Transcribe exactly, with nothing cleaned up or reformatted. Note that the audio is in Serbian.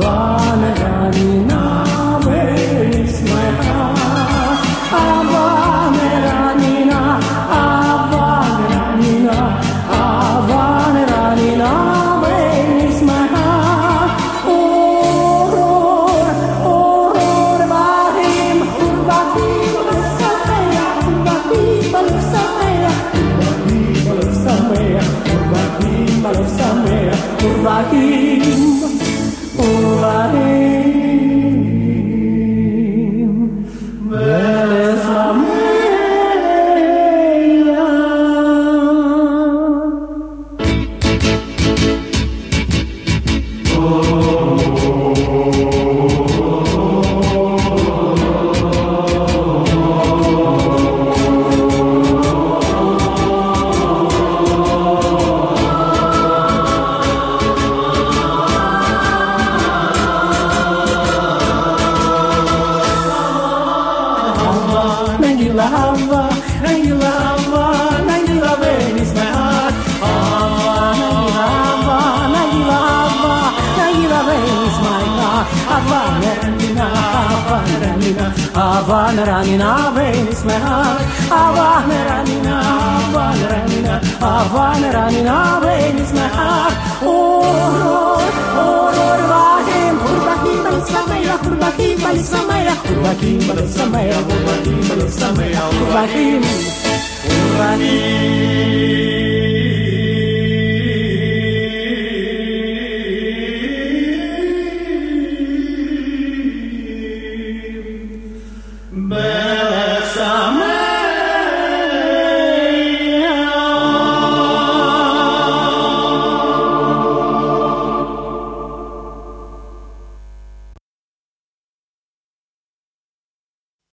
Havana Ranina, where is my heart? Havana Ranina, Havana Ranina, Havana Ranina, where is my heart? Horror, horror, Bahim, Bahim, Samaya, Bahim, Samaya, Bahim, Samaya, Bahim, Samaya, Bahim. Nagila Hava, Nagila Hava, Nagila Venice, my heart. Nagila Hava, Nagila Hava, Nagila Venice, my heart. Havana Ranina, Havana Ranina, Havana Ranina, Venice, my heart. Havana Ranina, Havana Ranina, Havana Ranina, Venice, my heart. Horror, horror, Bahim, Bahim, Samaya, Bahim, Samaya, Bahim, Samaya, Bahim, Samaya, Bahim, Bahim.